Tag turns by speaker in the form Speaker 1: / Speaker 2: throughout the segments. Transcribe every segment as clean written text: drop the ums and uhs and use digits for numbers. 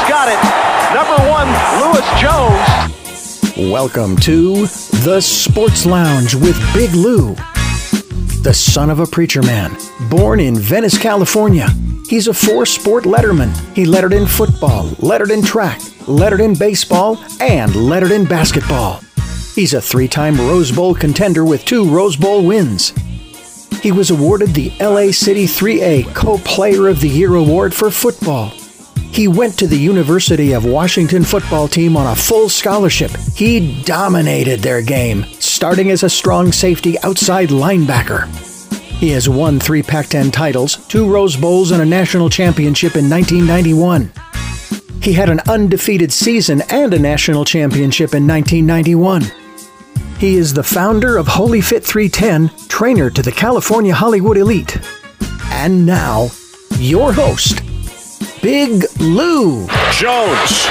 Speaker 1: He's got it. Number 1, Lewis Jones.
Speaker 2: Welcome to The Sports Lounge with Big Lou. The son of a preacher man, born in Venice, California. He's a 4-sport letterman. He lettered in football, lettered in track, lettered in baseball, and lettered in basketball. He's a 3-time Rose Bowl contender with 2 Rose Bowl wins. He was awarded the LA City 3A Co-Player of the Year award for football. He went to the University of Washington football team on a full scholarship. He dominated their game, starting as a strong safety outside linebacker. He has won 3 Pac-10 titles, 2 Rose Bowls, and a national championship in 1991. He had an undefeated season and a national championship in 1991. He is the founder of Holy Fit 310, trainer to the California Hollywood Elite. And now, your host, Big Lou.
Speaker 3: Jones.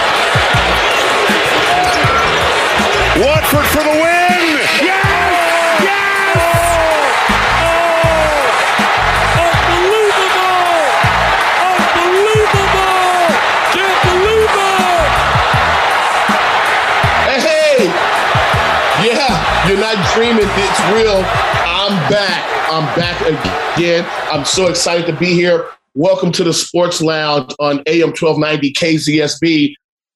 Speaker 3: Watford for the win! Yes! Yes!
Speaker 4: Oh! Unbelievable! Hey! Yeah, you're not dreaming. It's real. I'm back. I'm back again. I'm so excited to be here. Welcome to the Sports Lounge on AM 1290 KZSB.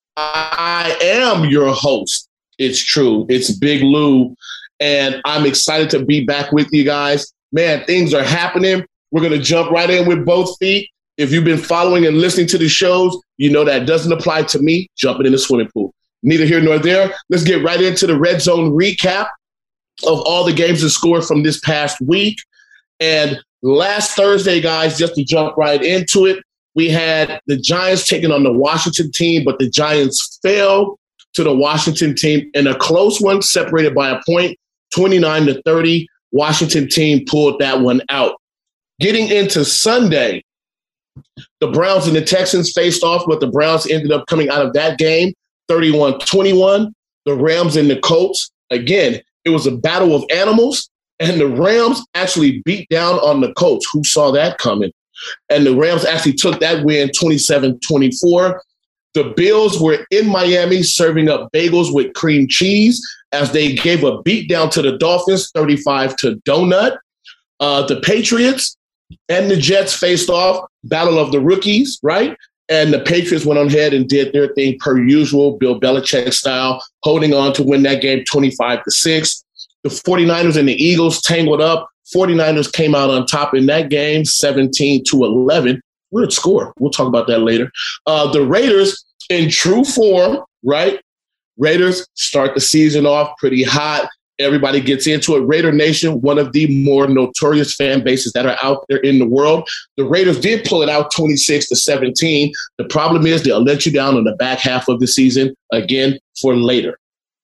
Speaker 4: I am your host. It's true. It's Big Lou, and I'm excited to be back with you guys. Man, things are happening. We're going to jump right in with both feet. If you've been following and listening to the shows, you know that doesn't apply to me jumping in the swimming pool. Neither here nor there. Let's get right into the Red Zone recap of all the games and scores from this past week. And last Thursday, guys, just to jump right into it, we had the Giants taking on the Washington team, but the Giants fell to the Washington team in a close one, separated by a point, 29-30. Washington team pulled that one out. Getting into Sunday, the Browns and the Texans faced off, but the Browns ended up coming out of that game 31-21. The Rams and the Colts, again, it was a battle of animals. And the Rams actually beat down on the Colts. Who saw that coming? And the Rams actually took that win 27-24. The Bills were in Miami serving up bagels with cream cheese as they gave a beat down to the Dolphins, 35-donut. The Patriots and the Jets faced off, battle of the rookies, right? And the Patriots went on ahead and did their thing per usual, Bill Belichick style, holding on to win that game 25-6. The 49ers and the Eagles tangled up. 49ers came out on top in that game, 17-11. Weird score. We'll talk about that later. The Raiders, in true form, right? Raiders start the season off pretty hot. Everybody gets into it. Raider Nation, one of the more notorious fan bases that are out there in the world. The Raiders did pull it out 26-17. The problem is they'll let you down on the back half of the season, again, for later.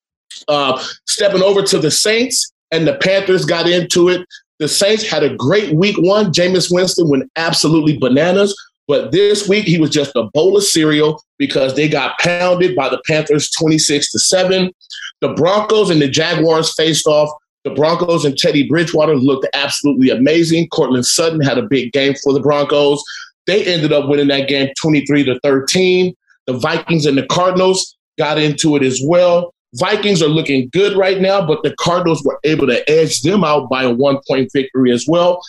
Speaker 4: Stepping over to the Saints, and the Panthers got into it. The Saints had a great week 1. Jameis Winston went absolutely bananas. But this week, he was just a bowl of cereal because they got pounded by the Panthers 26-7. The Broncos and the Jaguars faced off. The Broncos and Teddy Bridgewater looked absolutely amazing. Cortland Sutton had a big game for the Broncos. They ended up winning that game 23-13. The Vikings and the Cardinals got into it as well. Vikings are looking good right now, but the Cardinals were able to edge them out by a 1-point victory as well,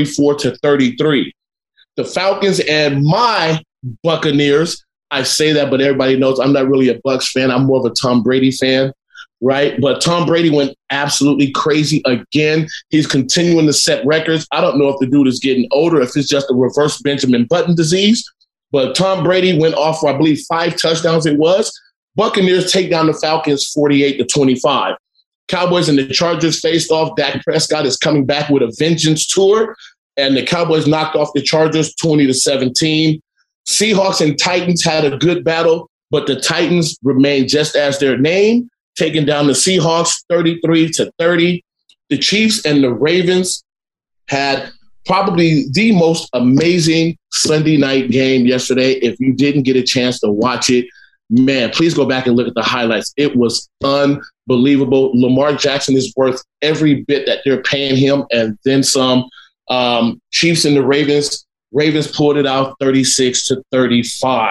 Speaker 4: 34-33. The Falcons and my Buccaneers, I say that, but everybody knows I'm not really a Bucs fan. I'm more of a Tom Brady fan, right? But Tom Brady went absolutely crazy again. He's continuing to set records. I don't know if the dude is getting older, if it's just a reverse Benjamin Button disease, but Tom Brady went off for, I believe, 5 touchdowns it was. Buccaneers take down the Falcons 48-25. Cowboys and the Chargers faced off. Dak Prescott is coming back with a vengeance tour, and the Cowboys knocked off the Chargers 20-17. Seahawks and Titans had a good battle, but the Titans remained just as their name, taking down the Seahawks 33-30. The Chiefs and the Ravens had probably the most amazing Sunday night game yesterday. If you didn't get a chance to watch it, man, please go back and look at the highlights. It was unbelievable. Lamar Jackson is worth every bit that they're paying him and then some. Chiefs and the Ravens pulled it out 36-35.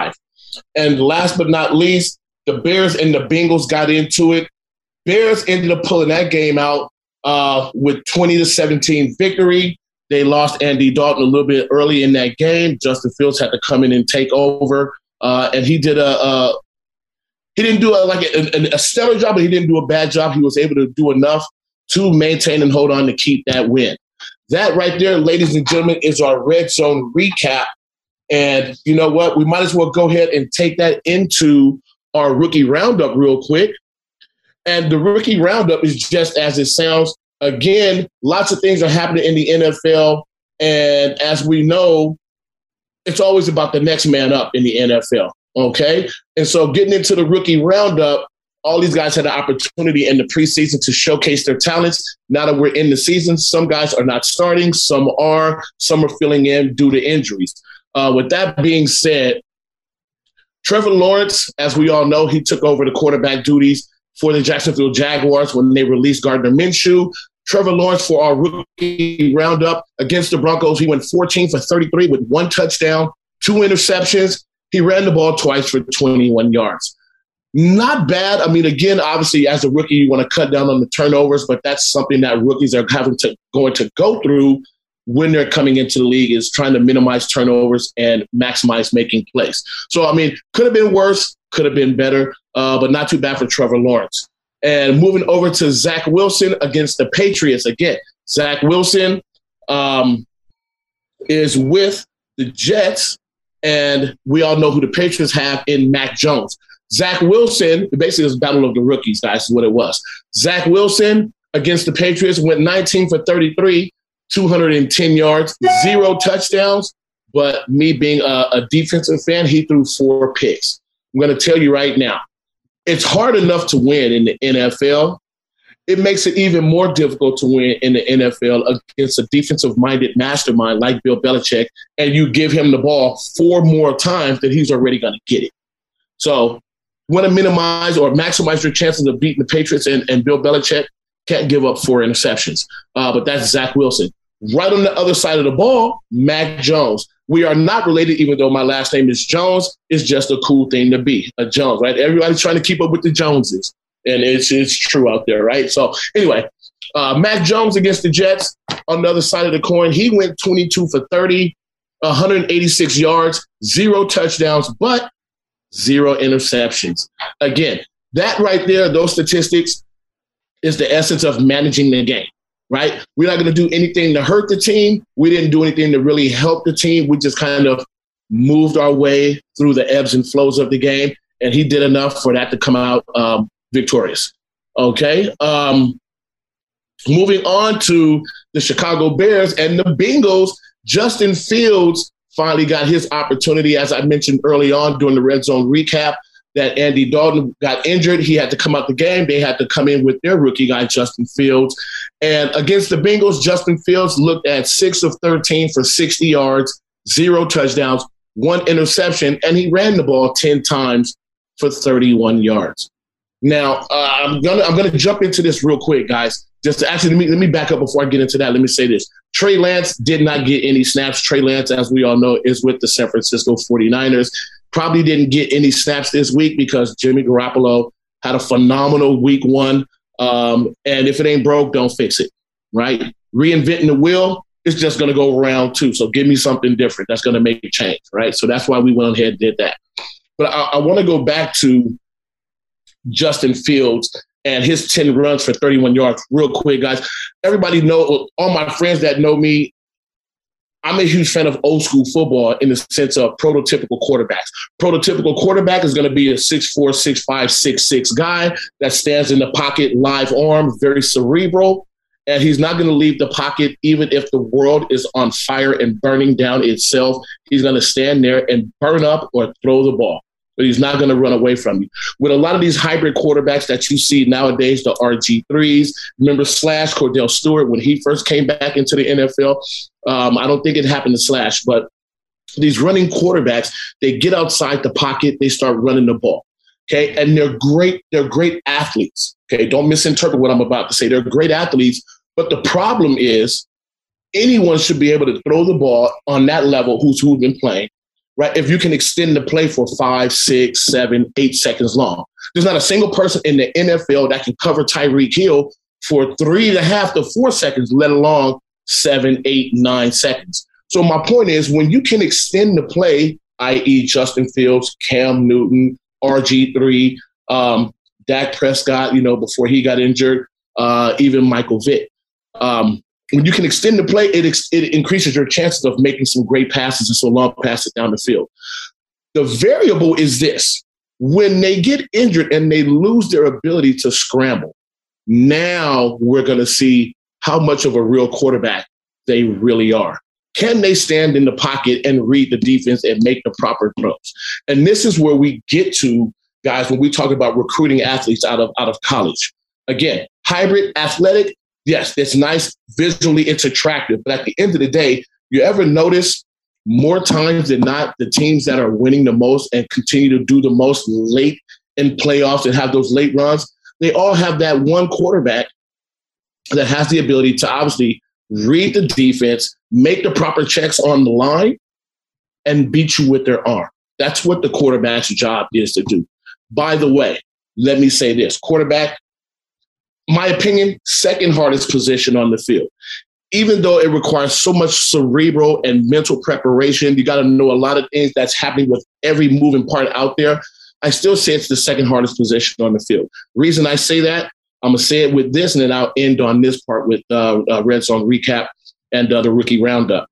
Speaker 4: And last but not least, the Bears and the Bengals got into it. Bears ended up pulling that game out with 20-17 victory. They lost Andy Dalton a little bit early in that game. Justin Fields had to come in and take over, and he did he didn't do a stellar job, but he didn't do a bad job. He was able to do enough to maintain and hold on to keep that win. That right there, ladies and gentlemen, is our Red Zone recap. And you know what? We might as well go ahead and take that into our rookie roundup real quick. And the rookie roundup is just as it sounds. Again, lots of things are happening in the NFL. And as we know, it's always about the next man up in the NFL. Okay. And so getting into the rookie roundup, all these guys had an opportunity in the preseason to showcase their talents. Now that we're in the season, some guys are not starting, some are filling in due to injuries. With that being said, Trevor Lawrence, as we all know, he took over the quarterback duties for the Jacksonville Jaguars when they released Gardner Minshew. Trevor Lawrence, for our rookie roundup against the Broncos, he went 14 for 33 with 1 touchdown, 2 interceptions. He ran the ball twice for 21 yards. Not bad. I mean, again, obviously, as a rookie, you want to cut down on the turnovers, but that's something that rookies are going to go through when they're coming into the league, is trying to minimize turnovers and maximize making plays. So, I mean, could have been worse, could have been better, but not too bad for Trevor Lawrence. And moving over to Zach Wilson against the Patriots. Again, Zach Wilson is with the Jets, and we all know who the Patriots have in Mac Jones. Zach Wilson, basically it was a battle of the rookies, guys, is what it was. Zach Wilson against the Patriots went 19 for 33, 210 yards, 0 touchdowns. But me being a defensive fan, he threw 4 picks. I'm going to tell you right now, it's hard enough to win in the NFL. It makes it even more difficult to win in the NFL against a defensive-minded mastermind like Bill Belichick, and you give him the ball 4 more times that he's already going to get it. So you want to minimize or maximize your chances of beating the Patriots, and Bill Belichick can't give up 4 interceptions. But that's Zach Wilson. Right on the other side of the ball, Mac Jones. We are not related, even though my last name is Jones. It's just a cool thing to be, a Jones, right? Everybody's trying to keep up with the Joneses, and it's true out there, right? So anyway, Mac Jones against the Jets. On the other side of the coin, he went 22 for 30, 186 yards, 0 touchdowns, but 0 interceptions. Again, that right there, those statistics is the essence of managing the game, right? We're not going to do anything to hurt the team. We didn't do anything to really help the team. We just kind of moved our way through the ebbs and flows of the game, and he did enough for that to come out victorious. Okay. Moving on to the Chicago Bears and the Bengals. Justin Fields finally got his opportunity, as I mentioned early on during the Red Zone recap, that Andy Dalton got injured. He had to come out the game. They had to come in with their rookie guy, Justin Fields. And against the Bengals, Justin Fields looked at 6 of 13 for 60 yards, 0 touchdowns, 1 interception, and he ran the ball 10 times for 31 yards. Now, I'm gonna jump into this real quick, guys. Let me back up before I get into that. Let me say this. Trey Lance did not get any snaps. Trey Lance, as we all know, is with the San Francisco 49ers. Probably didn't get any snaps this week because Jimmy Garoppolo had a phenomenal week 1. And if it ain't broke, don't fix it, right? Reinventing the wheel is just going to go around too. So give me something different that's going to make a change, right? So that's why we went ahead and did that. But I want to go back to Justin Fields and his 10 runs for 31 yards real quick, guys. Everybody know, all my friends that know me, I'm a huge fan of old school football in the sense of prototypical quarterbacks. Prototypical quarterback is going to be a 6'4", 6'5", 6'6" guy that stands in the pocket, live arm, very cerebral, and he's not going to leave the pocket even if the world is on fire and burning down itself. He's going to stand there and burn up or throw the ball. But he's not going to run away from you. With a lot of these hybrid quarterbacks that you see nowadays, the RG3s, remember Slash, Cordell Stewart, when he first came back into the NFL, I don't think it happened to Slash, but these running quarterbacks, they get outside the pocket, they start running the ball, okay? And they're great athletes, okay? Don't misinterpret what I'm about to say. They're great athletes, but the problem is anyone should be able to throw the ball on that level who's been playing. right? If you can extend the play for 5, 6, 7, 8 seconds long. There's not a single person in the NFL that can cover Tyreek Hill for 3.5 to 4 seconds, let alone 7, 8, 9 seconds. So my point is, when you can extend the play, i.e. Justin Fields, Cam Newton, RG3, Dak Prescott, before he got injured, even Michael Vick. When you can extend the play, it increases your chances of making some great passes and some long passes down the field. The variable is this. When they get injured and they lose their ability to scramble, now we're going to see how much of a real quarterback they really are. Can they stand in the pocket and read the defense and make the proper throws? And this is where we get to, guys, when we talk about recruiting athletes out of college. Again, hybrid, athletic, yes, it's nice. Visually, it's attractive. But at the end of the day, you ever notice more times than not, the teams that are winning the most and continue to do the most late in playoffs and have those late runs, they all have that one quarterback that has the ability to obviously read the defense, make the proper checks on the line, and beat you with their arm. That's what the quarterback's job is to do. By the way, let me say this. Quarterback, my opinion, second hardest position on the field. Even though it requires so much cerebral and mental preparation, you got to know a lot of things that's happening with every moving part out there. I still say it's the second hardest position on the field. Reason I say that, I'm going to say it with this, and then I'll end on this part with Red Zone recap and the rookie roundup.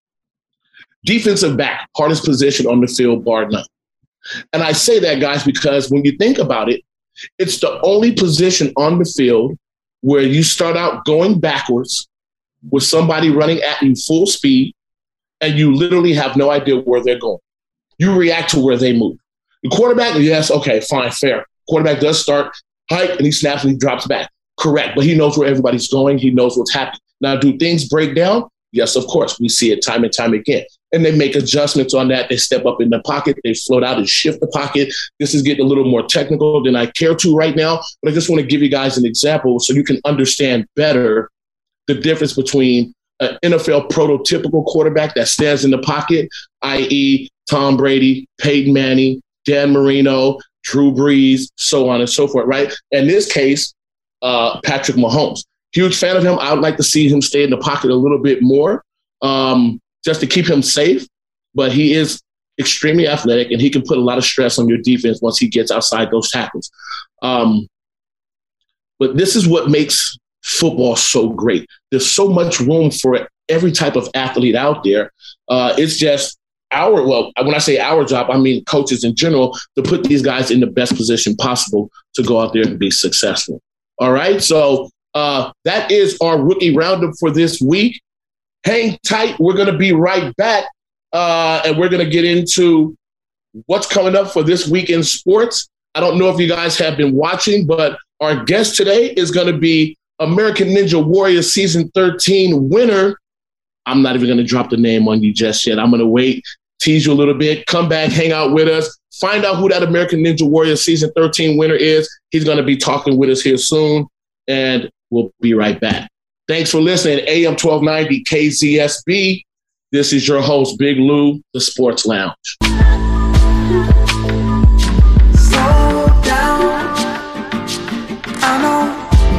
Speaker 4: Defensive back, hardest position on the field, bar none. And I say that, guys, because when you think about it, it's the only position on the field where you start out going backwards with somebody running at you full speed, and you literally have no idea where they're going. You react to where they move. The quarterback, yes, okay, fine, fair. Quarterback does start hike, and he snaps and he drops back. Correct, but he knows where everybody's going. He knows what's happening. Now, do things break down? Yes, of course. We see it time and time again. And they make adjustments on that. They step up in the pocket. They float out and shift the pocket. This is getting a little more technical than I care to right now, but I just want to give you guys an example so you can understand better the difference between an NFL prototypical quarterback that stands in the pocket, i.e. Tom Brady, Peyton Manning, Dan Marino, Drew Brees, so on and so forth, right? In this case, Patrick Mahomes. Huge fan of him. I would like to see him stay in the pocket a little bit more just to keep him safe. But he is extremely athletic, and he can put a lot of stress on your defense once he gets outside those tackles. But this is what makes football so great. There's so much room for every type of athlete out there. It's just when I say our job, I mean coaches in general, to put these guys in the best position possible to go out there and be successful. All right, so that is our rookie roundup for this week. Hang tight. We're going to be right back, and we're going to get into what's coming up for this week in sports. I don't know if you guys have been watching, but our guest today is going to be American Ninja Warrior Season 13 winner. I'm not even going to drop the name on you just yet. I'm going to wait, tease you a little bit, come back, hang out with us, find out who that American Ninja Warrior Season 13 winner is. He's going to be talking with us here soon, and we'll be right back. Thanks for listening. AM 1290 KZSB. This is your host, Big Lou, the Sports Lounge.
Speaker 5: Slow down. I know.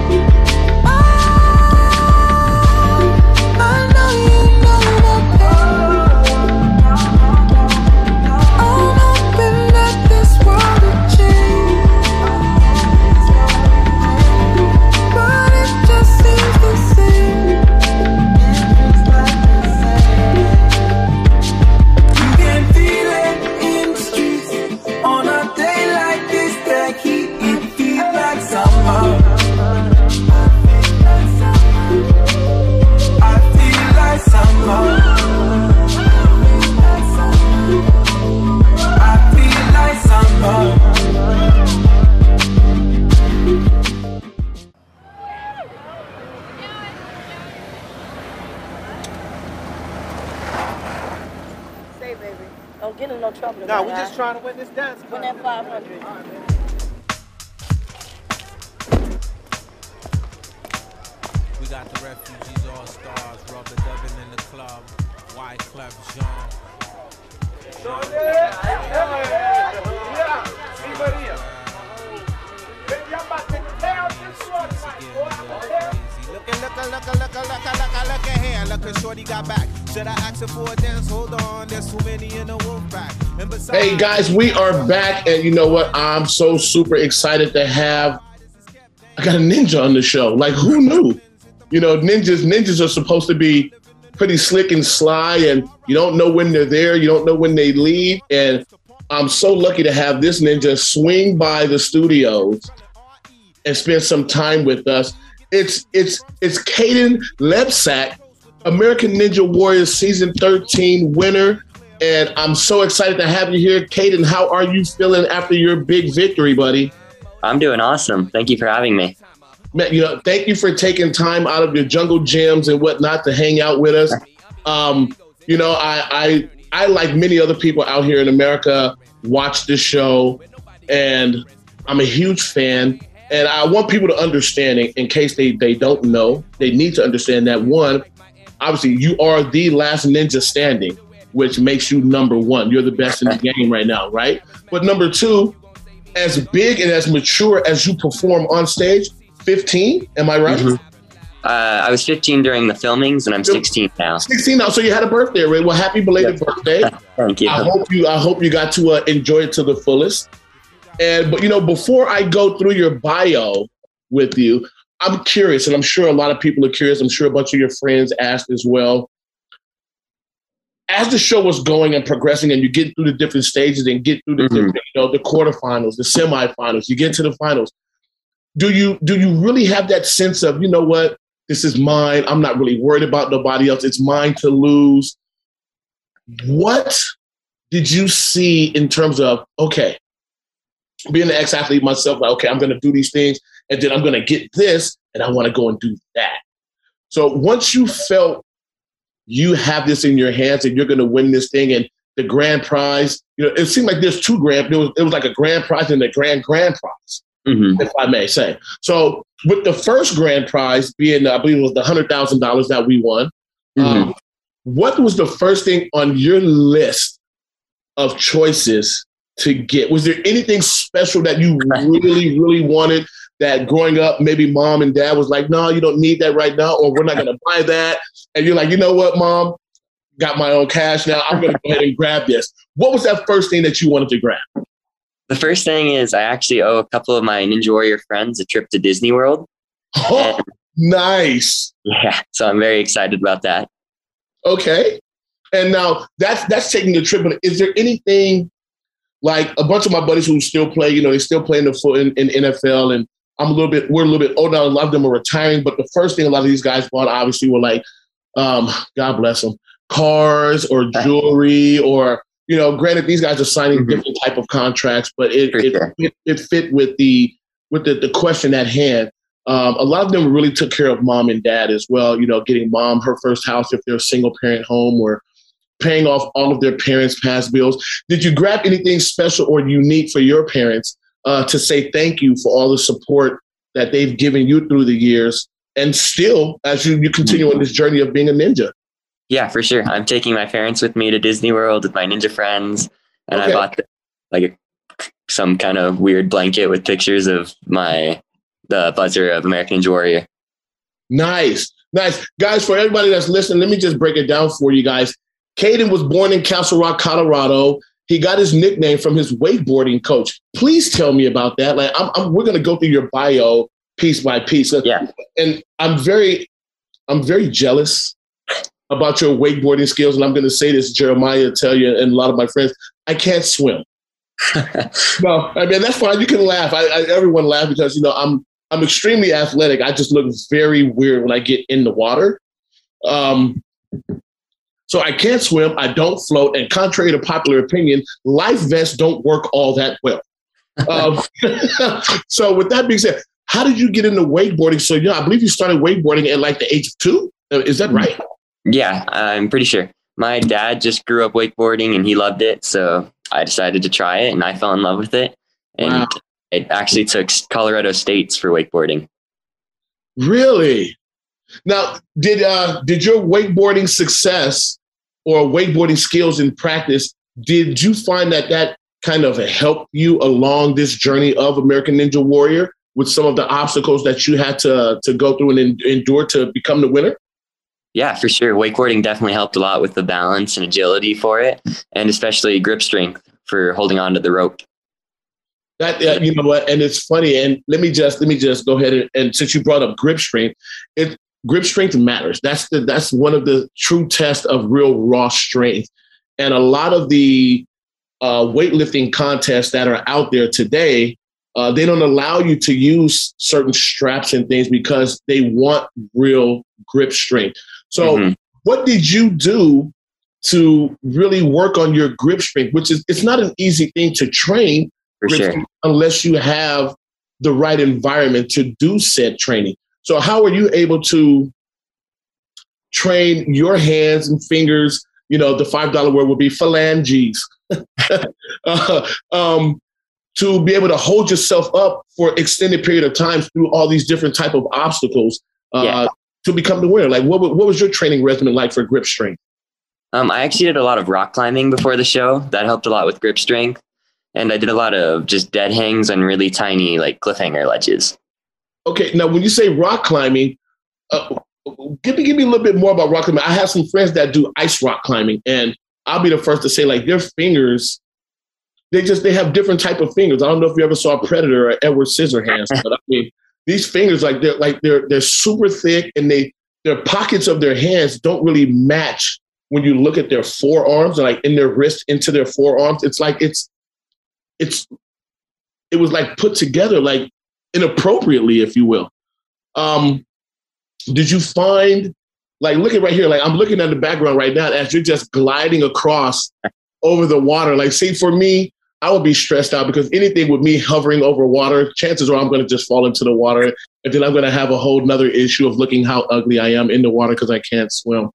Speaker 6: No, we're just trying to win this dance.
Speaker 7: Win that 500.
Speaker 8: We got the Refugees All Stars, Rubber Dubbin in the club, Wyclef Jean.
Speaker 4: Hey guys, we are back, and you know what? I'm so super excited to have. I got a ninja on the show. Like, who knew? You know, ninjas are supposed to be pretty slick and sly, and you don't know when they're there. You don't know when they leave. And I'm so lucky to have this ninja swing by the studios and spend some time with us. It's Kaden Lebsack, American Ninja Warrior Season 13 winner. And I'm so excited to have you here. Kaden, how are you feeling after your big victory, buddy?
Speaker 6: I'm doing awesome. Thank you for having me.
Speaker 4: Man, you know, thank you for taking time out of your jungle gyms and whatnot to hang out with us. You know, I like many other people out here in America, watch this show, and I'm a huge fan. And I want people to understand, in case they don't know, they need to understand that, one, obviously you are the last ninja standing, which makes you number one. You're the best in the game right now, right? But number two, as big and as mature as you perform on stage, 15, am I right?
Speaker 6: Mm-hmm. I was 15 during the filmings, and I'm 16 now.
Speaker 4: 16 now, so you had a birthday, right? Well, happy belated birthday.
Speaker 6: Thank you.
Speaker 4: I hope you got to enjoy it to the fullest. But you know, before I go through your bio with you, I'm curious, and I'm sure a lot of people are curious. I'm sure a bunch of your friends asked as well. As the show was going and progressing, and you get through the different stages and get through the different, you know, the quarterfinals, the semifinals, you get to the finals. Do you really have that sense of, you know what, this is mine. I'm not really worried about nobody else. It's mine to lose. What did you see in terms of, okay, being an ex-athlete myself, like, okay, I'm going to do these things, and then I'm going to get this, and I want to go and do that. So once you felt you have this in your hands and you're going to win this thing, and the grand prize, you know, it seemed like there's two grand, it was like a grand prize and a grand prize, if I may say. So with the first grand prize being, I believe it was the $100,000 that we won, what was the first thing on your list of choices to get? Was there anything special that you really, really wanted that growing up, maybe mom and dad was like, no, you don't need that right now, or we're not going to buy that? And you're like, you know what, mom, got my own cash now. I'm going to go ahead and grab this. What was that first thing that you wanted to grab?
Speaker 6: The first thing is I actually owe a couple of my Ninja Warrior friends a trip to Disney World.
Speaker 4: Oh, nice.
Speaker 6: Yeah, so I'm very excited about that.
Speaker 4: Okay. And now that's taking the trip. But is there anything, like a bunch of my buddies who still play, you know, they still play in NFL, and we're a little bit older. A lot of them are retiring, but the first thing a lot of these guys bought obviously were like, God bless them, cars or jewelry, or, you know, granted these guys are signing different type of contracts, but it fit with the question at hand. A lot of them really took care of mom and dad as well, you know, getting mom her first house if they're a single parent home, or paying off all of their parents' past bills. Did you grab anything special or unique for your parents to say thank you for all the support that they've given you through the years, and still as you continue on this journey of being a ninja?
Speaker 6: Yeah, for sure. I'm taking my parents with me to Disney World with my ninja friends, and I bought some kind of weird blanket with pictures of the buzzer of American Ninja Warrior. Nice.
Speaker 4: Guys, for everybody that's listening, let me just break it down for you guys. Kaden was born in Castle Rock, Colorado. He got his nickname from his wakeboarding coach. Please tell me about that. Like, we're going to go through your bio piece by piece.
Speaker 6: Yeah.
Speaker 4: And I'm very jealous about your wakeboarding skills. And I'm going to say this, Jeremiah, tell you, and a lot of my friends, I can't swim. No, I mean, that's fine. You can laugh. Everyone laugh because, you know, I'm extremely athletic. I just look very weird when I get in the water. So I can't swim, I don't float, and contrary to popular opinion, life vests don't work all that well. So with that being said, how did you get into wakeboarding? So, yeah, I believe you started wakeboarding at like the age of 2. Is that right?
Speaker 6: Yeah, I'm pretty sure. My dad just grew up wakeboarding and he loved it. So I decided to try it and I fell in love with it. And it actually took Colorado States for wakeboarding.
Speaker 4: Really? Now, did your wakeboarding success or wakeboarding skills in practice Did you find that kind of helped you along this journey of American Ninja Warrior with some of the obstacles that you had to go through and endure to become the winner?
Speaker 6: Yeah, for sure. Wakeboarding definitely helped a lot with the balance and agility for it, and especially grip strength for holding on to the rope.
Speaker 4: That you know what, and it's funny. And let me just go ahead and since you brought up grip strength, grip strength matters. That's one of the true tests of real raw strength. And a lot of the weightlifting contests that are out there today, they don't allow you to use certain straps and things because they want real grip strength. So what did you do to really work on your grip strength, which is, it's not an easy thing to train
Speaker 6: For sure.
Speaker 4: unless you have the right environment to do said training. So how are you able to train your hands and fingers? You know, the $5 word would be phalanges, to be able to hold yourself up for extended period of time through all these different type of obstacles to become the winner. Like, what was your training regimen like for grip strength?
Speaker 6: I actually did a lot of rock climbing before the show. That helped a lot with grip strength. And I did a lot of just dead hangs on really tiny, like, cliffhanger ledges.
Speaker 4: Okay, now when you say rock climbing, give me a little bit more about rock climbing. I have some friends that do ice rock climbing, and I'll be the first to say, like, their fingers, they have different type of fingers. I don't know if you ever saw Predator or Edward Scissorhands, but I mean, these fingers, they're super thick, and their pockets of their hands don't really match when you look at their forearms, like in their wrist into their forearms. It's like it was like put together like inappropriately, if you will. Did you find, like, look at right here, like I'm looking at the background right now as you're just gliding across over the water. Like, see, for me, I would be stressed out because anything with me hovering over water, chances are I'm going to just fall into the water. And then I'm going to have a whole nother issue of looking how ugly I am in the water because I can't swim.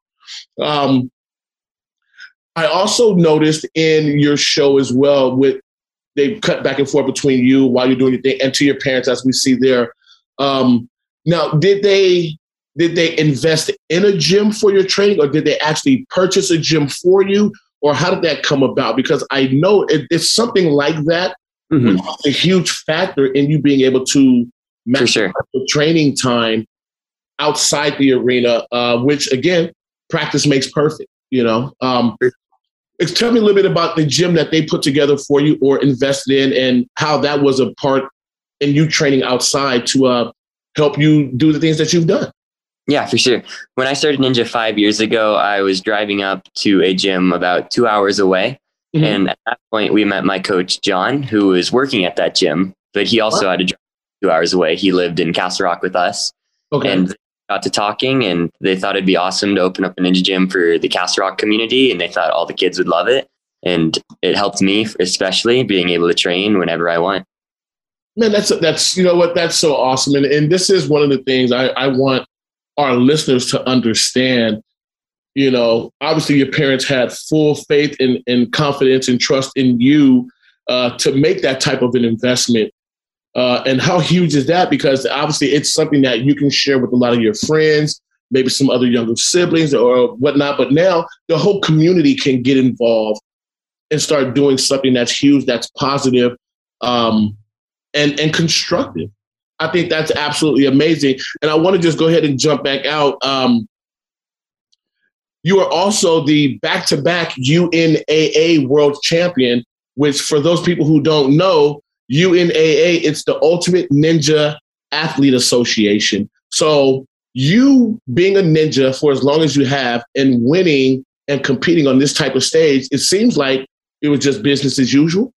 Speaker 4: I also noticed in your show as well, they cut back and forth between you while you're doing your thing and to your parents, as we see there. Now, did they invest in a gym for your training, or did they actually purchase a gym for you? Or how did that come about? Because I know it's something like that. Which is a huge factor in you being able to maximize the training time outside the arena, which, again, practice makes perfect, you know? Tell me a little bit about the gym that they put together for you or invested in, and how that was a part in you training outside to help you do the things that you've done.
Speaker 6: Yeah, for sure. When I started Ninja 5 years ago, I was driving up to a gym about 2 hours away. And at that point, we met my coach, John, who was working at that gym, but he also had to drive 2 hours away. He lived in Castle Rock with us. And got to talking, and they thought it'd be awesome to open up a ninja gym for the Castle Rock community. And they thought all the kids would love it. And it helped me, especially being able to train whenever I want.
Speaker 4: Man, that's you know what, that's so awesome. And this is one of the things I want our listeners to understand. You know, obviously your parents had full faith and confidence and trust in you to make that type of an investment. And how huge is that? Because obviously it's something that you can share with a lot of your friends, maybe some other younger siblings or whatnot. But now the whole community can get involved and start doing something that's huge, that's positive, and constructive. I think that's absolutely amazing. And I want to just go ahead and jump back out. You are also the back-to-back UNAA world champion, which for those people who don't know, UNAA, it's the Ultimate Ninja Athlete Association. So you being a ninja for as long as you have and winning and competing on this type of stage, it seems like it was just business as usual.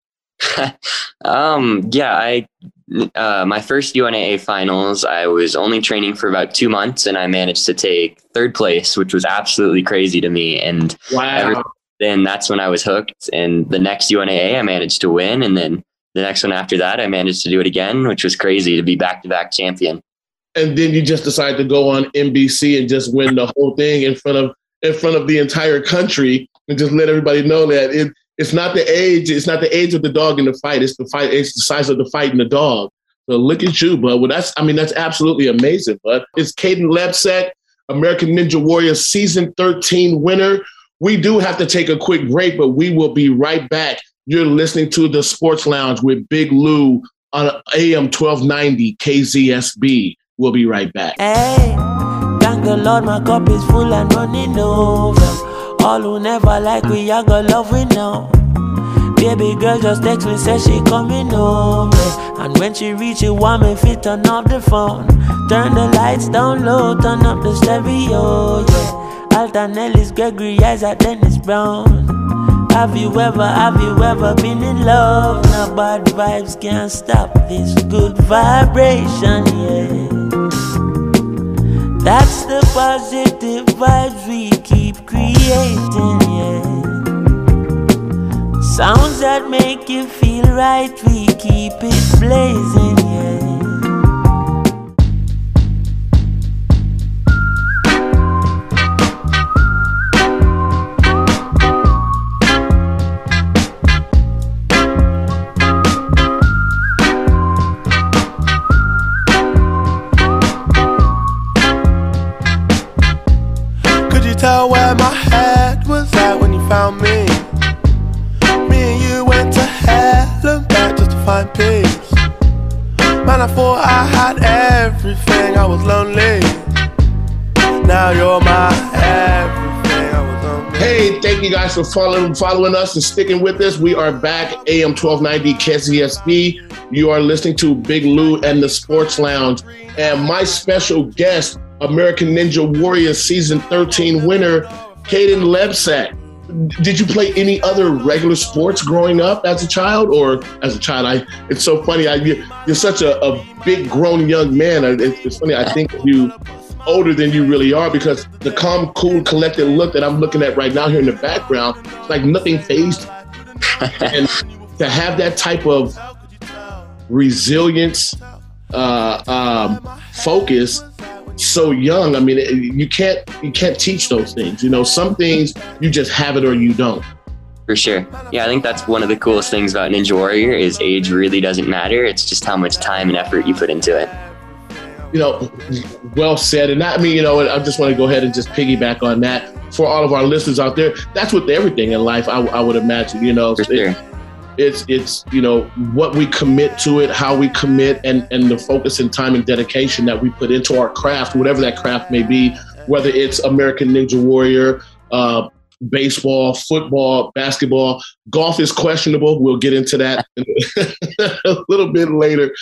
Speaker 6: My first UNAA finals, I was only training for about 2 months, and I managed to take third place, which was absolutely crazy to me. And ever then, that's when I was hooked. And the next UNAA, I managed to win. And then the next one after that, I managed to do it again, which was crazy to be back-to-back champion. And
Speaker 4: then you just decided to go on NBC and just win the whole thing in front of the entire country, and just let everybody know that it's not the age. It's not the age of the dog in the fight. It's the fight. It's the size of the fight in the dog. So look at you, bud. Well, that's absolutely amazing, bud. It's Kaden Lepsek, American Ninja Warrior season 13 winner. We do have to take a quick break, but we will be right back. You're listening to the Sports Lounge with Big Lou on AM 1290 KZSB. We'll be right back.
Speaker 5: Hey, thank the Lord, my cup is full and running over. All who never like we, I got love we know. Baby girl just text me, say she coming over. And when she reach it, want me fit turn off the phone. Turn the lights down low, turn up the stereo, yeah. Alton Ellis, Gregory Isaac, Dennis Brown. Have you ever been in love? Now bad vibes can't stop this good vibration, yeah. That's the positive vibes we keep creating, yeah. Sounds that make you feel right, we keep it blazing, yeah.
Speaker 7: Tell where my head was at when you found me. Me and you went to hell and back just to find peace. Man, I thought I had everything, I was lonely. Now you're my everything, I was lonely.
Speaker 4: Hey, thank you guys for following us and sticking with us. We are back, AM 1290 KZSB. You are listening to Big Lou and the Sports Lounge. And my special guest, American Ninja Warrior Season 13 winner, Kaden Lebsack. Did you play any other regular sports growing up as a child? Or as a child, it's so funny. You're such a big grown young man. It's funny, I think of you older than you really are, because the calm, cool, collected look that I'm looking at right now here in the background, it's like nothing fazed. And to have that type of resilience, focus so young, I mean, you can't teach those things. You know, some things you just have it or you don't.
Speaker 6: For sure. Yeah, I think that's one of the coolest things about Ninja Warrior is age really doesn't matter. It's just how much time and effort you put into it.
Speaker 4: You know, well said. And I mean, you know, I just want to go ahead and just piggyback on that for all of our listeners out there. That's with everything in life, I would imagine, you know.
Speaker 6: For sure.
Speaker 4: It's you know, what we commit to it, how we commit, and the focus and time and dedication that we put into our craft, whatever that craft may be, whether it's American Ninja Warrior, baseball, football, basketball. Golf is questionable. We'll get into that a little bit later.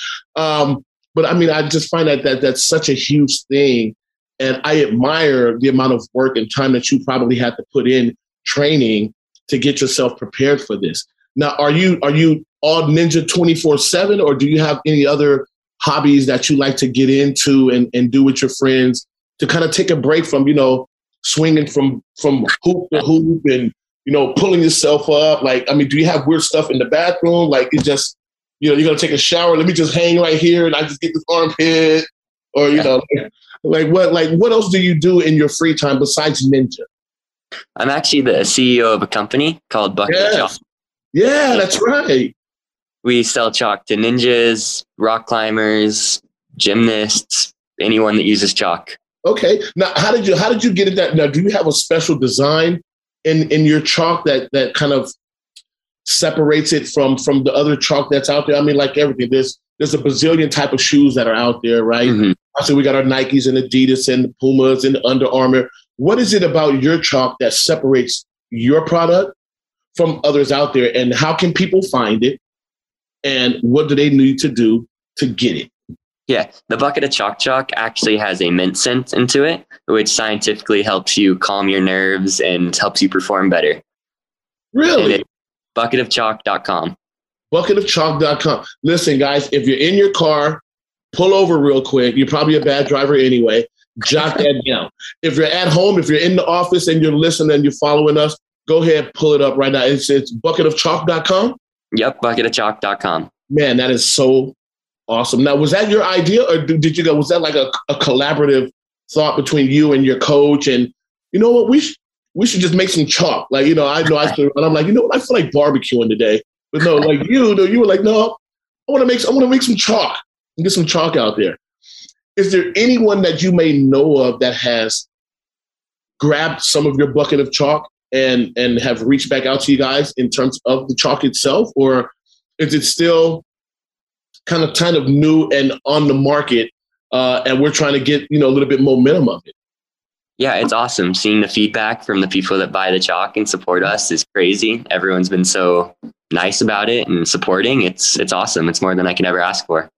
Speaker 4: But I mean, I just find that's such a huge thing. And I admire the amount of work and time that you probably had to put in training to get yourself prepared for this. Now, are you all ninja 24/7, or do you have any other hobbies that you like to get into and do with your friends to kind of take a break from, you know, swinging from hoop to hoop and, you know, pulling yourself up? Like, I mean, do you have weird stuff in the bathroom? Like, it's just, you know, you're going to take a shower, let me just hang right here and I just get this armpit, or, you know, what else do you do in your free time besides ninja?
Speaker 6: I'm actually the CEO of a company called Bucket of Chalk.
Speaker 4: Yeah, that's right.
Speaker 6: We sell chalk to ninjas, rock climbers, gymnasts, anyone that uses chalk.
Speaker 4: Okay. Now, how did you get it that? Now, do you have a special design in your chalk that kind of separates it from the other chalk that's out there? I mean, like everything, there's a bazillion type of shoes that are out there, right? Mm-hmm. So we got our Nikes and Adidas and Pumas and Under Armour. What is it about your chalk that separates your product from others out there, and how can people find it, and what do they need to do to get it?
Speaker 6: Yeah, the Bucket of Chalk actually has a mint scent into it, which scientifically helps you calm your nerves and helps you perform better.
Speaker 4: Really?
Speaker 6: Bucketofchalk.com.
Speaker 4: Bucketofchalk.com. Listen, guys, if you're in your car, pull over real quick. You're probably a bad driver anyway. Jot that down. If you're at home, if you're in the office and you're listening and you're following us, go ahead, pull it up right now. It's bucketofchalk.com?
Speaker 6: Yep, bucketofchalk.com. Man,
Speaker 4: that is so awesome. Now, was that your idea, or was that like a collaborative thought between you and your coach? And you know what, we should just make some chalk. Like, you know, I and I'm like, you know what, I feel like barbecuing today. But no, like you were like, no, I want to make some chalk and get some chalk out there. Is there anyone that you may know of that has grabbed some of your Bucket of Chalk and have reached back out to you guys in terms of the chalk itself, or is it still kind of new and on the market, and we're trying to get a little bit momentum of it?
Speaker 6: Yeah, it's awesome. Seeing the feedback from the people that buy the chalk and support us is crazy. Everyone's been so nice about it and supporting. It's awesome. It's more than I can ever ask for.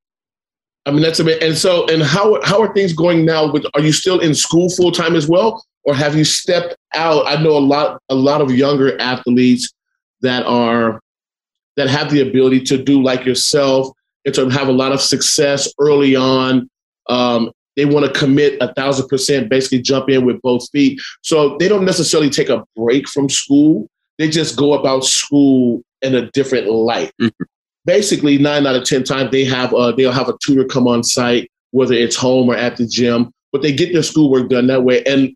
Speaker 4: I mean, that's amazing. And so, and how are things going now? Are you still in school full time as well, or have you stepped out? I know a lot of younger athletes that have the ability to do like yourself and to have a lot of success early on. They want to commit 1,000%, basically jump in with both feet. So they don't necessarily take a break from school. They just go about school in a different light. Mm-hmm. Basically, 9 out of 10 times they'll have a tutor come on site, whether it's home or at the gym, but they get their schoolwork done that way. And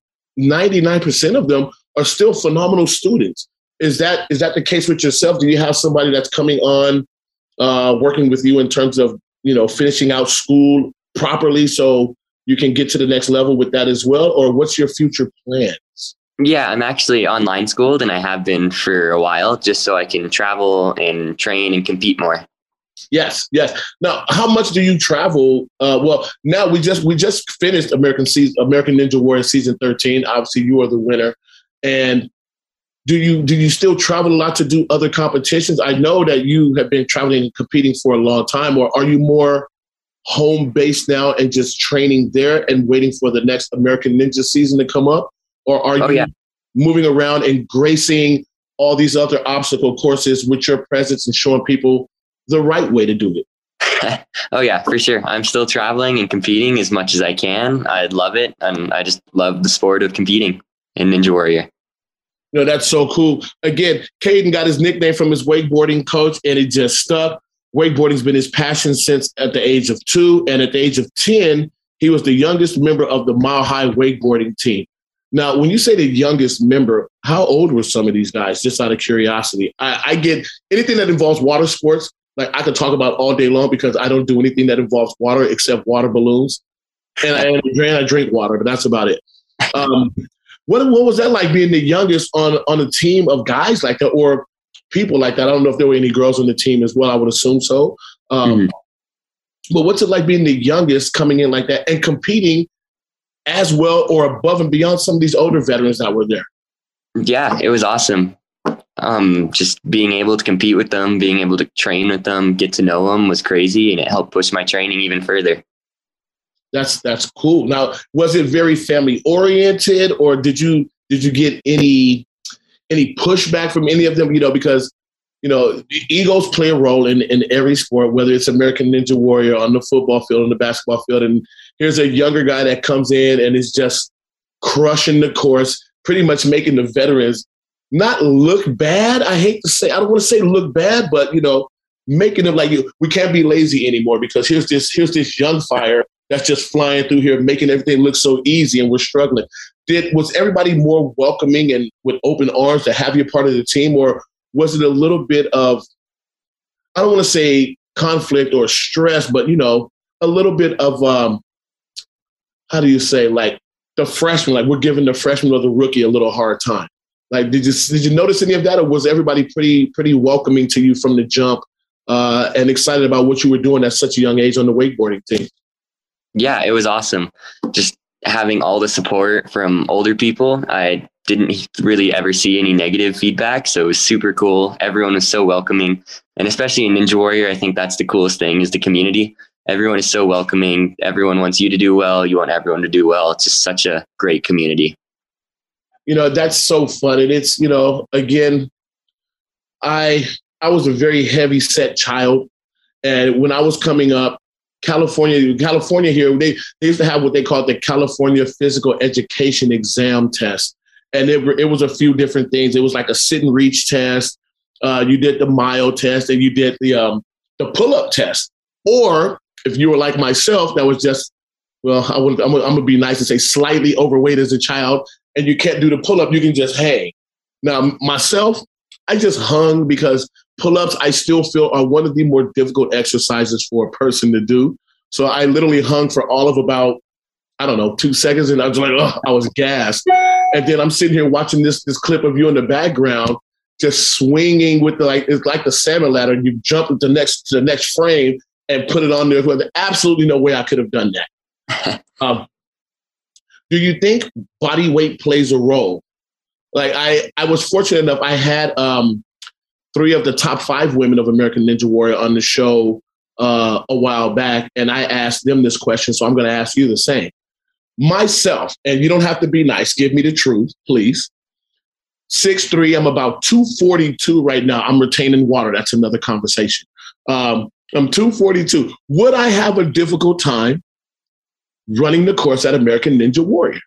Speaker 4: 99% of them are still phenomenal students. Is that the case with yourself? Do you have somebody that's coming on, working with you in terms of, finishing out school properly so you can get to the next level with that as well? Or what's your future plans?
Speaker 6: Yeah, I'm actually online schooled, and I have been for a while, just so I can travel and train and compete more. Yes.
Speaker 4: Now, how much do you travel? Well, now we just finished American Ninja Warrior season 13. Obviously, you are the winner. And do you still travel a lot to do other competitions? I know that you have been traveling and competing for a long time. Or are you more home based now and just training there and waiting for the next American Ninja season to come up? Or are you moving around and gracing all these other obstacle courses with your presence and showing people the right way to do it?
Speaker 6: Oh, yeah, for sure. I'm still traveling and competing as much as I can. I love it. And I just love the sport of competing in Ninja Warrior.
Speaker 4: That's so cool. Again, Caden got his nickname from his wakeboarding coach, and it just stuck. Wakeboarding's been his passion since at the age of 2. And at the age of 10, he was the youngest member of the Mile High wakeboarding team. Now, when you say the youngest member, how old were some of these guys, just out of curiosity? I get anything that involves water sports, like I could talk about all day long because I don't do anything that involves water except water balloons. And I drink water, but that's about it. What was that like being the youngest on a team of guys like that or people like that? I don't know if there were any girls on the team as well. I would assume so. But what's it like being the youngest coming in like that and competing as well or above and beyond some of these older veterans that were there?
Speaker 6: Yeah, it was awesome. Just being able to compete with them, being able to train with them, get to know them was crazy, and it helped push my training even further.
Speaker 4: That's cool. Now, was it very family oriented, or did you get any pushback from any of them? Because egos play a role in every sport, whether it's American Ninja Warrior on the football field, on the basketball field, and here's a younger guy that comes in and is just crushing the course, pretty much making the veterans not look bad. I don't want to say look bad, but making them like we can't be lazy anymore because here's this young fire that's just flying through here, making everything look so easy, and we're struggling. Was everybody more welcoming and with open arms to have you part of the team, or was it a little bit of, I don't want to say conflict or stress, but a little bit of how do you say, like the freshman, like we're giving the freshman or the rookie a little hard time? Like, did you notice any of that, or was everybody pretty welcoming to you from the jump and excited about what you were doing at such a young age on the wakeboarding team?
Speaker 6: Yeah, it was awesome. Just having all the support from older people. I didn't really ever see any negative feedback, so it was super cool. Everyone was so welcoming, and especially in Ninja Warrior, I think that's the coolest thing is the community. Everyone is so welcoming. Everyone wants you to do well. You want everyone to do well. It's just such a great community.
Speaker 4: That's so fun. And it's, again, I was a very heavy set child. And when I was coming up, California here, they used to have what they called the California Physical Education Exam Test. And it was a few different things. It was like a sit and reach test. You did the mile test, and you did the pull-up test. Or if you were like myself, that was just, I'm going to be nice and say slightly overweight as a child, and you can't do the pull-up, you can just hang. Now, myself, I just hung because pull-ups, I still feel, are one of the more difficult exercises for a person to do. So I literally hung for all of about, 2 seconds, and I was like, I was gassed. And then I'm sitting here watching this clip of you in the background, just swinging with it's like the salmon ladder. You jump to the next frame and put it on there. There's absolutely no way I could have done that. Do you think body weight plays a role? Like I was fortunate enough, I had 3 of the top 5 women of American Ninja Warrior on the show a while back, and I asked them this question, so I'm going to ask you the same. Myself, and you don't have to be nice, give me the truth, please. 6'3", I'm about 242 right now. I'm retaining water. That's another conversation. I'm 242. Would I have a difficult time running the course at American Ninja Warrior?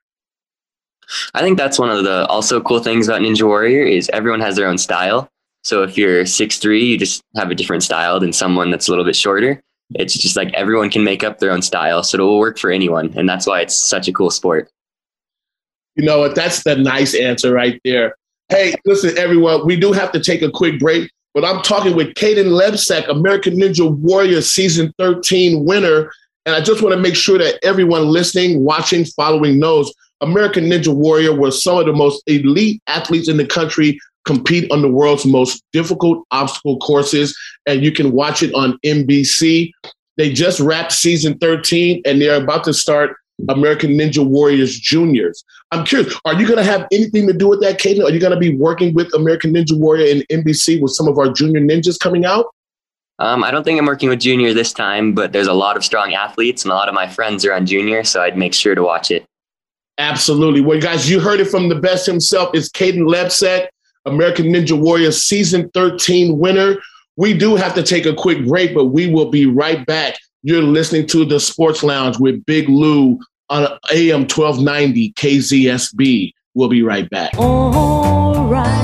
Speaker 6: I think that's one of the also cool things about Ninja Warrior is everyone has their own style. So if you're 6'3", you just have a different style than someone that's a little bit shorter. It's just like everyone can make up their own style. So it will work for anyone. And that's why it's such a cool sport.
Speaker 4: You know what? That's the nice answer right there. Hey, listen, everyone, we do have to take a quick break, but I'm talking with Kaden Lebsack, American Ninja Warrior Season 13 winner. And I just want to make sure that everyone listening, watching, following knows American Ninja Warrior was some of the most elite athletes in the country compete on the world's most difficult obstacle courses, and you can watch it on NBC. They just wrapped season 13, and they're about to start American Ninja Warriors Juniors. I'm curious, are you going to have anything to do with that, Kaden? Are you going to be working with American Ninja Warrior and NBC with some of our junior ninjas coming out?
Speaker 6: I don't think I'm working with junior this time, but there's a lot of strong athletes, and a lot of my friends are on junior, so I'd make sure to watch it.
Speaker 4: Absolutely. Well, guys, you heard it from the best himself. It's Kaden Lebsack, American Ninja Warrior Season 13 winner. We do have to take a quick break, but we will be right back. You're listening to the Sports Lounge with Big Lou on AM 1290 KZSB. We'll be right back.
Speaker 9: All right.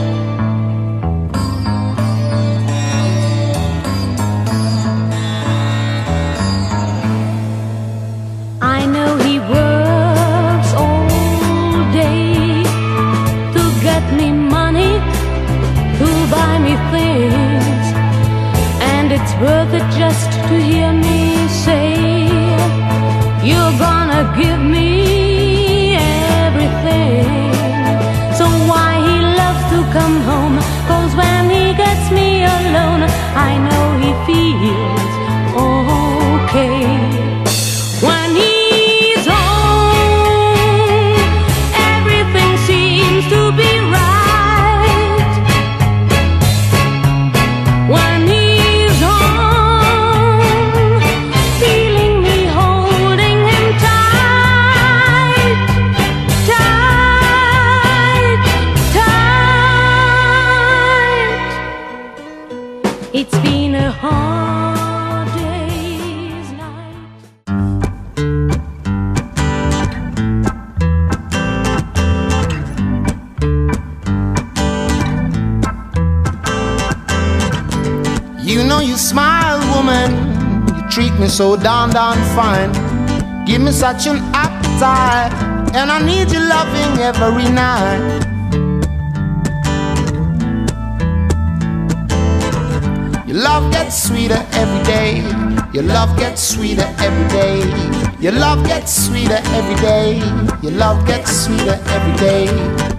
Speaker 9: I know he works all day to get me money, to buy me things, and it's worth it just to hear me say, you're gonna give me everything. So why he loves to come home, 'cause when he gets me alone, I know he feels okay. When he's home, everything seems to be right. When he's home, feeling me holding him tight, tight, tight. It's been a hard day's night.
Speaker 10: You know you smile, woman. You treat me so darn fine. Give me such an appetite, and I need your loving every night. Your love gets sweeter every day. Your love gets sweeter every day. Your love gets sweeter every day. Your love gets sweeter every day.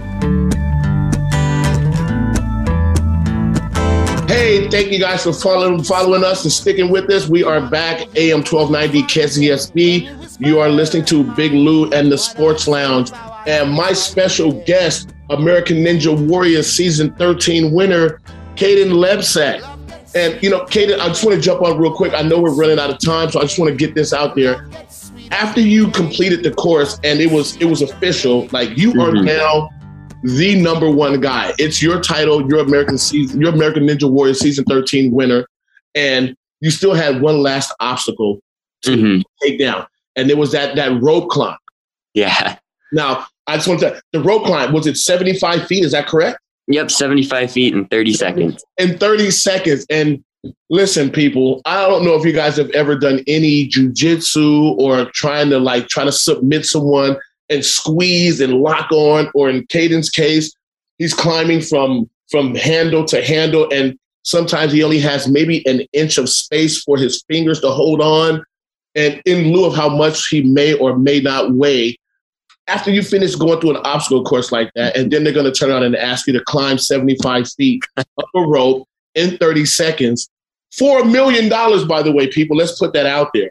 Speaker 4: Hey, thank you guys for following us and sticking with us. We are back, AM 1290 KZSB. You are listening to Big Lou and the Sports Lounge. And my special guest, American Ninja Warrior Season 13 winner, Kaden Lebsack. And, you know, Kaden, I just want to jump on real quick. I know we're running out of time, so I just want to get this out there. After you completed the course and it was official, like you are now the number one guy. It's your title, your American Ninja Warrior Season 13 winner, and you still had one last obstacle to take down, and it was that rope climb.
Speaker 6: Yeah.
Speaker 4: Now, I just want to the rope climb, was it 75 feet? Is that correct?
Speaker 6: Yep, 75 feet in 30 seconds.
Speaker 4: In 30 seconds. And listen, people, I don't know if you guys have ever done any jujitsu or trying to submit someone and squeeze and lock on, or in Kaden's case, he's climbing from handle to handle, and sometimes he only has maybe an inch of space for his fingers to hold on. And in lieu of how much he may or may not weigh, after you finish going through an obstacle course like that, and then they're going to turn around and ask you to climb 75 feet up a rope in 30 seconds for $1 million, by the way, people, let's put that out there.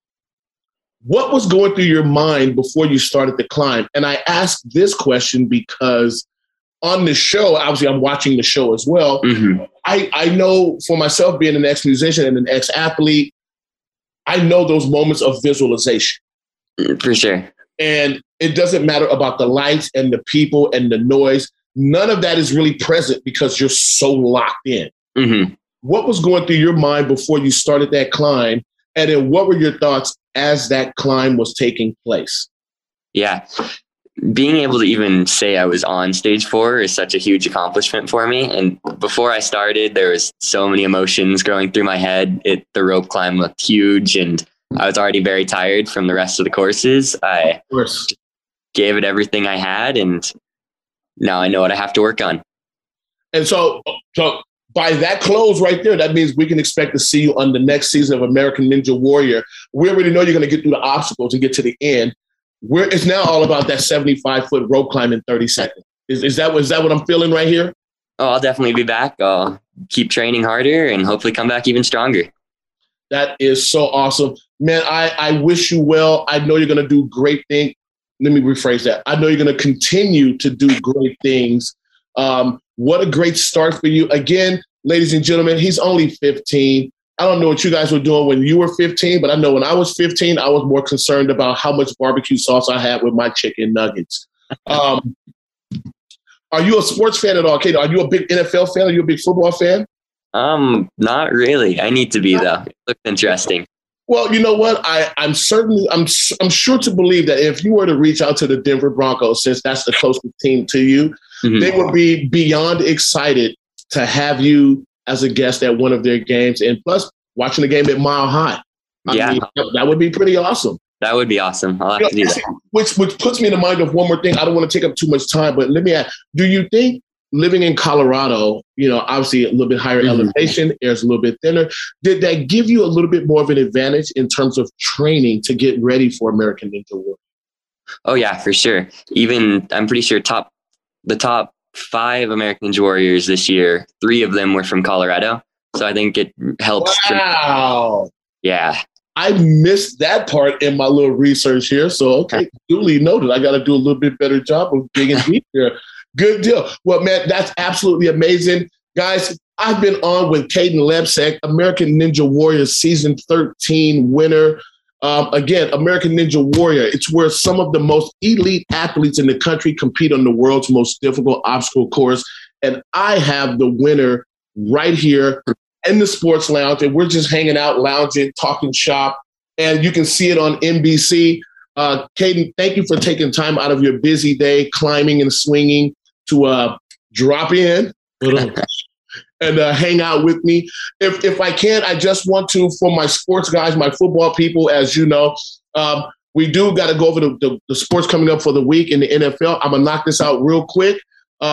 Speaker 4: What was going through your mind before you started the climb? And I ask this question because on the show, obviously I'm watching the show as well. Mm-hmm. I know for myself, being an ex-musician and an ex-athlete, I know those moments of visualization.
Speaker 6: For sure.
Speaker 4: And it doesn't matter about the lights and the people and the noise. None of that is really present because you're so locked in.
Speaker 6: Mm-hmm.
Speaker 4: What was going through your mind before you started that climb? And then what were your thoughts as that climb was taking place?
Speaker 6: Yeah. Being able to even say I was on stage 4 is such a huge accomplishment for me. And before I started, there was so many emotions going through my head. The rope climb looked huge, and I was already very tired from the rest of the courses. I gave it everything I had, and now I know what I have to work on.
Speaker 4: And so by that close right there, that means we can expect to see you on the next season of American Ninja Warrior. We already know you're going to get through the obstacles and get to the end. It's now all about that 75-foot rope climb in 30 seconds. Is that what I'm feeling right here?
Speaker 6: Oh, I'll definitely be back. I'll keep training harder and hopefully come back even stronger.
Speaker 4: That is so awesome. Man, I wish you well. I know you're going to do great things. Let me rephrase that. I know you're going to continue to do great things. What a great start for you. Again, ladies and gentlemen, he's only 15. I don't know what you guys were doing when you were 15, but I know when I was 15, I was more concerned about how much barbecue sauce I had with my chicken nuggets. Are you a sports fan at all, Kate? Are you a big NFL fan? Are you a big football fan?
Speaker 6: Not really. I need to be, though. It looks interesting.
Speaker 4: Well, you know what? I'm sure to believe that if you were to reach out to the Denver Broncos, since that's the closest team to you, mm-hmm. they would be beyond excited to have you as a guest at one of their games, and plus watching the game at Mile High. I mean, that would be pretty awesome.
Speaker 6: That would be awesome. I'll have to do that.
Speaker 4: Which puts me in the mind of one more thing. I don't want to take up too much time, but let me ask, do you think living in Colorado, obviously a little bit higher mm-hmm. elevation, air's a little bit thinner, did that give you a little bit more of an advantage in terms of training to get ready for American Ninja Warrior?
Speaker 6: Oh, yeah, for sure. Even, I'm pretty sure the top 5 American Ninja Warriors this year, 3 of them were from Colorado. So I think it helps.
Speaker 4: Wow.
Speaker 6: Yeah.
Speaker 4: I missed that part in my little research here. So, okay, duly noted. I got to do a little bit better job of digging deep here. Good deal. Well, man, that's absolutely amazing. Guys, I've been on with Caden Lebsack, American Ninja Warrior Season 13 winner. Again, American Ninja Warrior, it's where some of the most elite athletes in the country compete on the world's most difficult obstacle course. And I have the winner right here in the sports lounge. And we're just hanging out, lounging, talking shop. And you can see it on NBC. Caden, thank you for taking time out of your busy day, climbing and swinging, to drop in and hang out with me. If I can, I just want to, for my sports guys, my football people, as you know, we do got to go over the sports coming up for the week in the NFL. I'm going to knock this out real quick.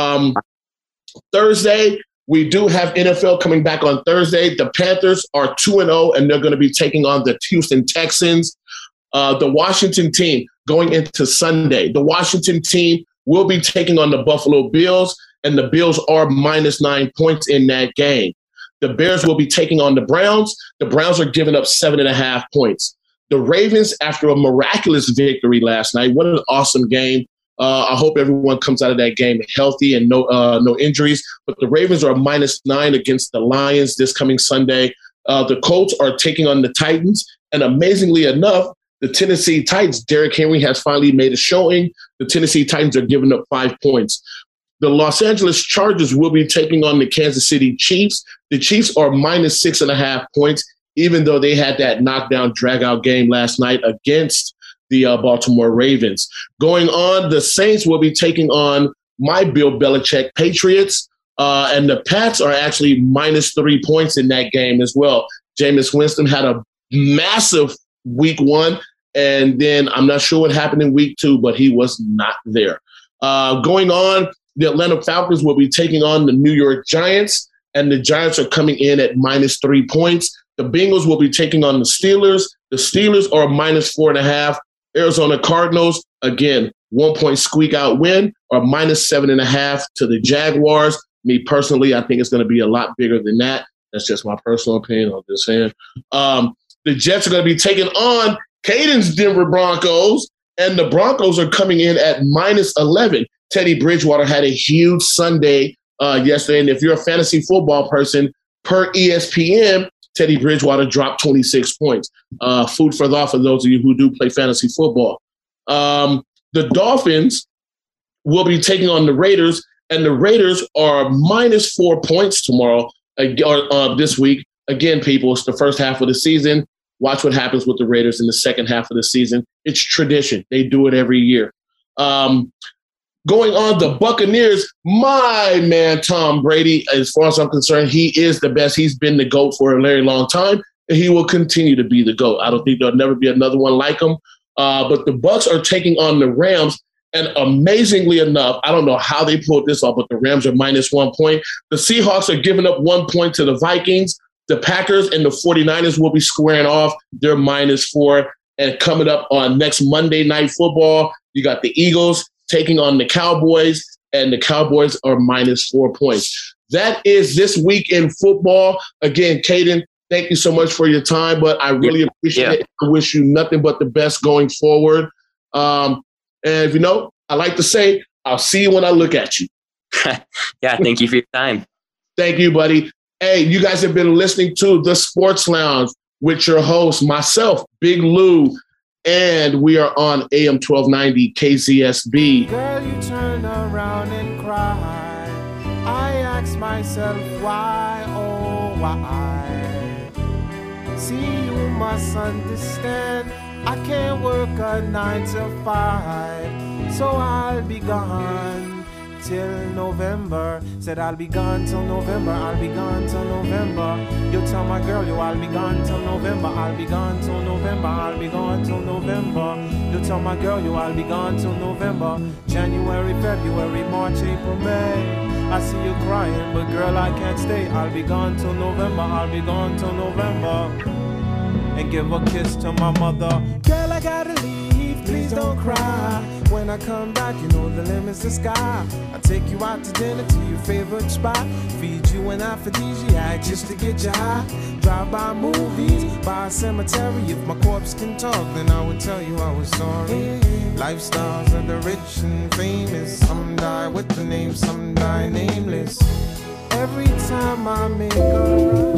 Speaker 4: Thursday, we do have NFL coming back on Thursday. The Panthers are 2-0, and they're going to be taking on the Houston Texans. The Washington team going into Sunday, the Washington team will be taking on the Buffalo Bills, and the Bills are -9 points in that game. The Bears will be taking on the Browns. The Browns are giving up 7.5 points. The Ravens, after a miraculous victory last night, what an awesome game. I hope everyone comes out of that game healthy and no injuries. But the Ravens are -9 against the Lions this coming Sunday. The Colts are taking on the Titans, and amazingly enough, the Tennessee Titans, Derrick Henry has finally made a showing. The Tennessee Titans are giving up 5 points. The Los Angeles Chargers will be taking on the Kansas City Chiefs. The Chiefs are -6.5 points, even though they had that knockdown, drag-out game last night against the Baltimore Ravens. Going on, the Saints will be taking on my Bill Belichick Patriots, and the Pats are actually -3 points in that game as well. Jameis Winston had a massive week 1, and then I'm not sure what happened in week 2, but he was not there. Going on, the Atlanta Falcons will be taking on the New York Giants, and the Giants are coming in at -3 points. The Bengals will be taking on the Steelers. The Steelers are -4.5. Arizona Cardinals, again, 1-point squeak out win, or -7.5 to the Jaguars. Me personally, I think it's going to be a lot bigger than that. That's just my personal opinion. I'm just saying. The Jets are going to be taking on Caden's Denver Broncos, and the Broncos are coming in at -11. Teddy Bridgewater had a huge Sunday yesterday, and if you're a fantasy football person, per ESPN, Teddy Bridgewater dropped 26 points. Food for thought for those of you who do play fantasy football. The Dolphins will be taking on the Raiders, and the Raiders are -4 points tomorrow, this week. Again, people, it's the first half of the season. Watch what happens with the Raiders in the second half of the season. It's tradition. They do it every year. Going on, the Buccaneers, my man Tom Brady, as far as I'm concerned, he is the best. He's been the GOAT for a very long time, and he will continue to be the GOAT. I don't think there'll never be another one like him. But the Bucs are taking on the Rams, and amazingly enough, I don't know how they pulled this off, but the Rams are -1 point. The Seahawks are giving up 1 point to the Vikings. The Packers and the 49ers will be squaring off. They're -4. And coming up on next Monday Night Football, you got the Eagles taking on the Cowboys, and the Cowboys are -4 points. That is this week in football. Again, Caden, thank you so much for your time, but I really appreciate it. I wish you nothing but the best going forward. And if you know, I like to say, I'll see you when I look at you.
Speaker 6: Yeah, thank you for your time.
Speaker 4: Thank you, buddy. Hey, you guys have been listening to The Sports Lounge with your host, myself, Big Lou, and we are on AM 1290 KZSB.
Speaker 7: Girl, you turn around and cry. I ask myself why, oh why? See, you must understand, I can't work a 9 to 5, so I'll be gone till November. Said I'll be gone till November, I'll be gone till November. You tell my girl, yo, I'll be gone till November, I'll be gone till November, I'll be gone till November. You tell my girl, yo, I'll be gone till November. January, February, March, April, May. I see you crying, but girl, I can't stay. I'll be gone till November, I'll be gone till November. And give a kiss to my mother. Girl, I gotta leave, please don't cry. When I come back, you know the limit's the sky. I take you out to dinner to your favorite spot. Feed you an aphrodisiac just to get you high. Drive by movies, by a cemetery. If my corpse can talk, then I would tell you I was sorry. Lifestyles of the rich and famous. Some die with the name, some die nameless. Every time I make a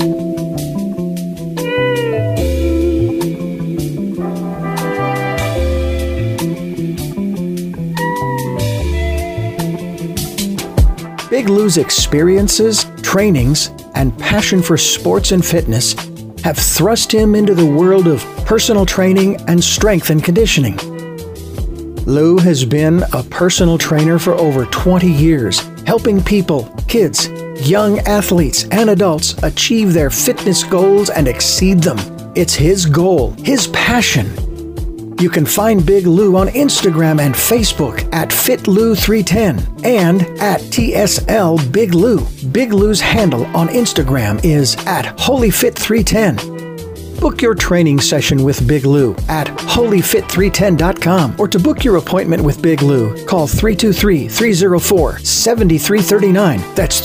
Speaker 2: Big Lou's experiences, trainings, and passion for sports and fitness have thrust him into the world of personal training and strength and conditioning. Lou has been a personal trainer for over 20 years, helping people, kids, young athletes, and adults achieve their fitness goals and exceed them. It's his goal, his passion. You can find Big Lou on Instagram and Facebook at FitLou310 and at TSL Big Lou. Big Lou's handle on Instagram is at HolyFit310. Book your training session with Big Lou at HolyFit310.com, or to book your appointment with Big Lou, call 323-304-7339. That's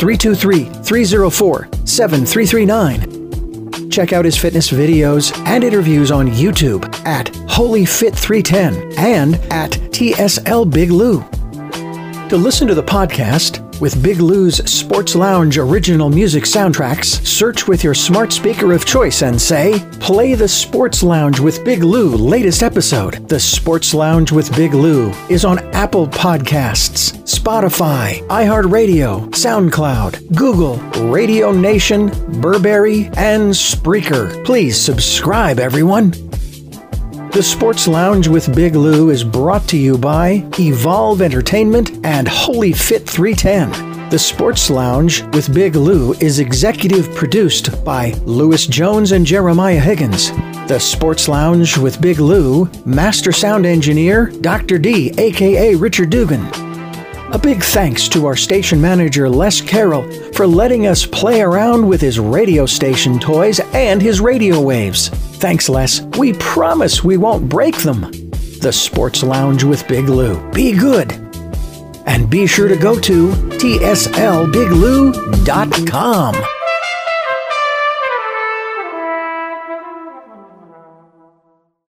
Speaker 2: 323-304-7339. Check out his fitness videos and interviews on YouTube at HolyFit310 and at TSL Big Lou. To listen to the podcast with Big Lou's Sports Lounge original music soundtracks, search with your smart speaker of choice and say, "Play the Sports Lounge with Big Lou latest episode." The Sports Lounge with Big Lou is on Apple Podcasts, Spotify, iHeartRadio, SoundCloud, Google, Radio Nation, Burberry, and Spreaker. Please subscribe, everyone. The Sports Lounge with Big Lou is brought to you by Evolve Entertainment and HolyFit310. The Sports Lounge with Big Lou is executive produced by Lewis Jones and Jeremiah Higgins. The Sports Lounge with Big Lou, master sound engineer, Dr. D, a.k.a. Richard Dugan. A big thanks to our station manager, Les Carroll, for letting us play around with his radio station toys and his radio waves. Thanks, Les. We promise we won't break them. The Sports Lounge with Big Lou. Be good. And be sure to go to tslbiglou.com.